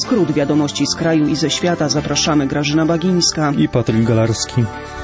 skrót wiadomości z kraju i ze świata. Zapraszamy, Grażyna Bagińska i Patryk Galarski.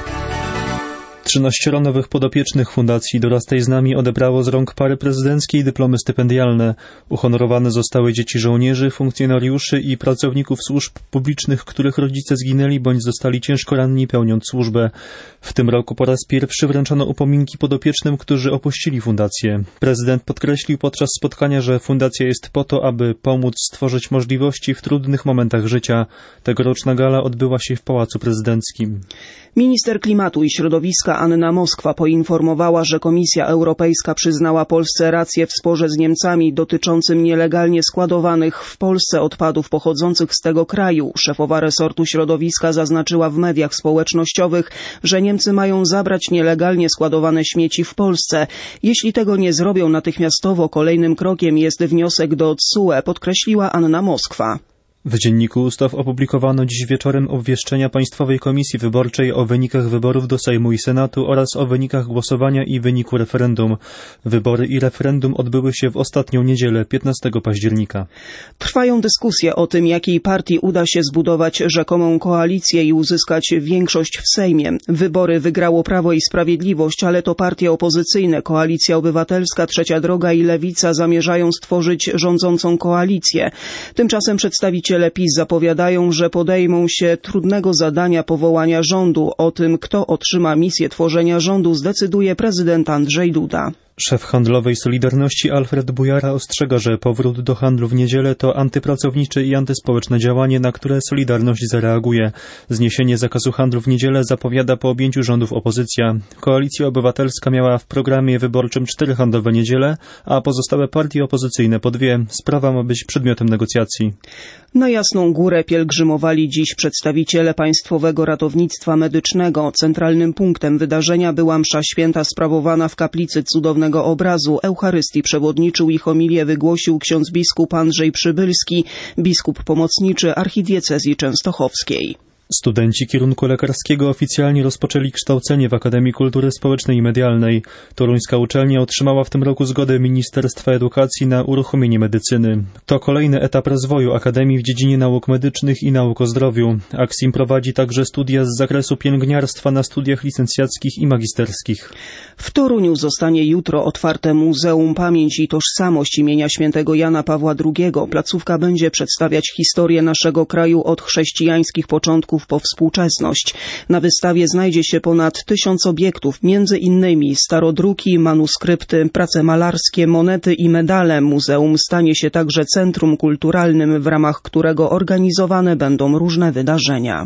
13 nowych podopiecznych Fundacji Dorastaj z nami odebrało z rąk pary prezydenckiej dyplomy stypendialne. Uhonorowane zostały dzieci żołnierzy, funkcjonariuszy i pracowników służb publicznych, których rodzice zginęli bądź zostali ciężko ranni pełniąc służbę. W tym roku po raz pierwszy wręczono upominki podopiecznym, którzy opuścili fundację. Prezydent podkreślił podczas spotkania, że fundacja jest po to, aby pomóc stworzyć możliwości w trudnych momentach życia. Tegoroczna gala odbyła się w Pałacu Prezydenckim. Minister Klimatu i Środowiska Anna Moskwa poinformowała, że Komisja Europejska przyznała Polsce rację w sporze z Niemcami dotyczącym nielegalnie składowanych w Polsce odpadów pochodzących z tego kraju. Szefowa resortu środowiska zaznaczyła w mediach społecznościowych, że Niemcy mają zabrać nielegalnie składowane śmieci w Polsce. Jeśli tego nie zrobią natychmiastowo, kolejnym krokiem jest wniosek do TSUE, podkreśliła Anna Moskwa. W Dzienniku Ustaw opublikowano dziś wieczorem obwieszczenia Państwowej Komisji Wyborczej o wynikach wyborów do Sejmu i Senatu oraz o wynikach głosowania i wyniku referendum. Wybory i referendum odbyły się w ostatnią niedzielę, 15 października. Trwają dyskusje o tym, jakiej partii uda się zbudować rzekomą koalicję i uzyskać większość w Sejmie. Wybory wygrało Prawo i Sprawiedliwość, ale to partie opozycyjne, Koalicja Obywatelska, Trzecia Droga i Lewica zamierzają stworzyć rządzącą koalicję. Tymczasem przedstawiciele PiS zapowiadają, że podejmą się trudnego zadania powołania rządu. O tym, kto otrzyma misję tworzenia rządu, zdecyduje prezydent Andrzej Duda. Szef handlowej Solidarności Alfred Bujara ostrzega, że powrót do handlu w niedzielę to antypracownicze i antyspołeczne działanie, na które Solidarność zareaguje. Zniesienie zakazu handlu w niedzielę zapowiada po objęciu rządów opozycja. Koalicja Obywatelska miała w programie wyborczym 4 handlowe niedziele, a pozostałe partie opozycyjne po 2. Sprawa ma być przedmiotem negocjacji. Na Jasną Górę pielgrzymowali dziś przedstawiciele Państwowego Ratownictwa Medycznego. Centralnym punktem wydarzenia była msza święta sprawowana w kaplicy Cudownego Obrazu. Eucharystii przewodniczył i homilię wygłosił ksiądz biskup Andrzej Przybylski, biskup pomocniczy archidiecezji częstochowskiej. Studenci kierunku lekarskiego oficjalnie rozpoczęli kształcenie w Akademii Kultury Społecznej i Medialnej. Toruńska uczelnia otrzymała w tym roku zgodę Ministerstwa Edukacji na uruchomienie medycyny. To kolejny etap rozwoju Akademii w dziedzinie nauk medycznych i nauk o zdrowiu. Aksim prowadzi także studia z zakresu pielęgniarstwa na studiach licencjackich i magisterskich. W Toruniu zostanie jutro otwarte Muzeum Pamięć i Tożsamość imienia świętego Jana Pawła II. Placówka będzie przedstawiać historię naszego kraju od chrześcijańskich początków po współczesność. Na wystawie znajdzie się ponad 1000 obiektów, między innymi starodruki, manuskrypty, prace malarskie, monety i medale. Muzeum stanie się także centrum kulturalnym, w ramach którego organizowane będą różne wydarzenia.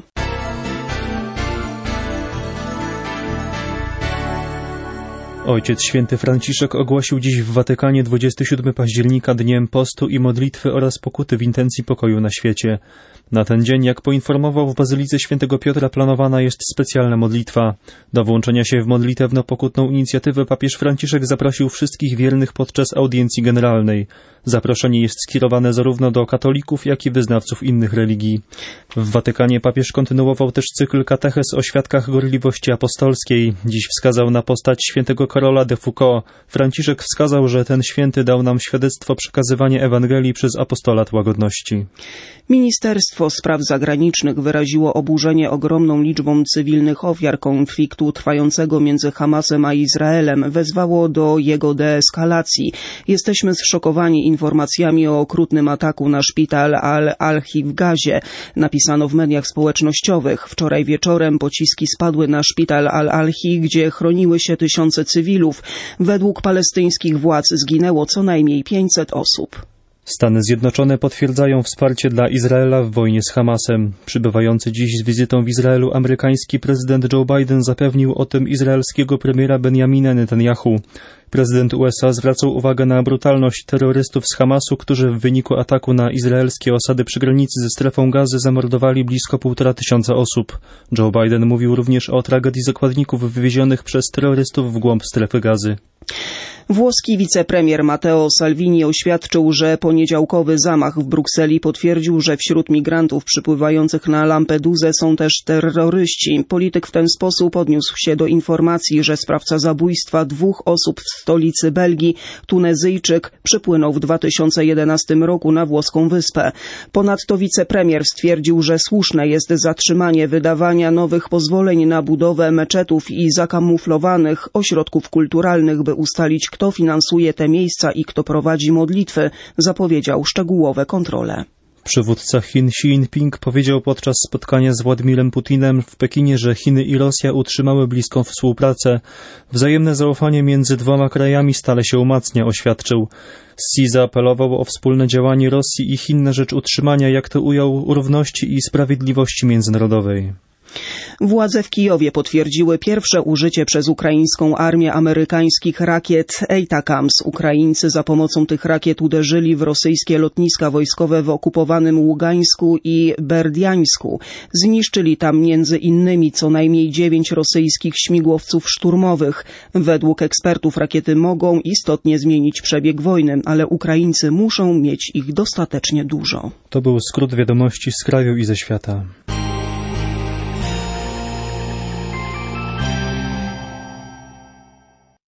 Ojciec Święty Franciszek ogłosił dziś w Watykanie 27 października dniem postu i modlitwy oraz pokuty w intencji pokoju na świecie. Na ten dzień, jak poinformował, w Bazylice Świętego Piotra planowana jest specjalna modlitwa. Do włączenia się w modlitewno-pokutną inicjatywę papież Franciszek zaprosił wszystkich wiernych podczas audiencji generalnej. Zaproszenie jest skierowane zarówno do katolików, jak i wyznawców innych religii. W Watykanie papież kontynuował też cykl katechez o świadkach gorliwości apostolskiej. Dziś wskazał na postać świętego Karola de Foucault. Franciszek wskazał, że ten święty dał nam świadectwo przekazywania Ewangelii przez apostolat łagodności. Ministerstwo Spraw Zagranicznych wyraziło oburzenie ogromną liczbą cywilnych ofiar konfliktu trwającego między Hamasem a Izraelem. Wezwało do jego deeskalacji. Jesteśmy zszokowani informacjami o okrutnym ataku na szpital Al-Alhi w Gazie, napisano w mediach społecznościowych. Wczoraj wieczorem pociski spadły na szpital Al-Alhi, gdzie chroniły się tysiące cywilów. Według palestyńskich władz zginęło co najmniej 500 osób. Stany Zjednoczone potwierdzają wsparcie dla Izraela w wojnie z Hamasem. Przybywający dziś z wizytą w Izraelu amerykański prezydent Joe Biden zapewnił o tym izraelskiego premiera Benjamina Netanyahu. Prezydent USA zwracał uwagę na brutalność terrorystów z Hamasu, którzy w wyniku ataku na izraelskie osady przy granicy ze strefą Gazy zamordowali blisko 1500 osób. Joe Biden mówił również o tragedii zakładników wywiezionych przez terrorystów w głąb strefy Gazy. Włoski wicepremier Matteo Salvini oświadczył, że poniedziałkowy zamach w Brukseli potwierdził, że wśród migrantów przypływających na Lampedusę są też terroryści. Polityk w ten sposób odniósł się do informacji, że sprawca zabójstwa 2 osób w stolicy Belgii. Tunezyjczyk przypłynął w 2011 roku na włoską wyspę. Ponadto wicepremier stwierdził, że słuszne jest zatrzymanie wydawania nowych pozwoleń na budowę meczetów i zakamuflowanych ośrodków kulturalnych, by ustalić, kto finansuje te miejsca i kto prowadzi modlitwy. Zapowiedział szczegółowe kontrole. Przywódca Chin Xi Jinping powiedział podczas spotkania z Władimirem Putinem w Pekinie, że Chiny i Rosja utrzymały bliską współpracę. Wzajemne zaufanie między dwoma krajami stale się umacnia, oświadczył. Xi zaapelował o wspólne działanie Rosji i Chin na rzecz utrzymania, jak to ujął, równości i sprawiedliwości międzynarodowej. Władze w Kijowie potwierdziły pierwsze użycie przez ukraińską armię amerykańskich rakiet ATACMS. Ukraińcy za pomocą tych rakiet uderzyli w rosyjskie lotniska wojskowe w okupowanym Ługańsku i Berdiańsku. Zniszczyli tam między innymi co najmniej 9 rosyjskich śmigłowców szturmowych. Według ekspertów rakiety mogą istotnie zmienić przebieg wojny, ale Ukraińcy muszą mieć ich dostatecznie dużo. To był skrót wiadomości z kraju i ze świata.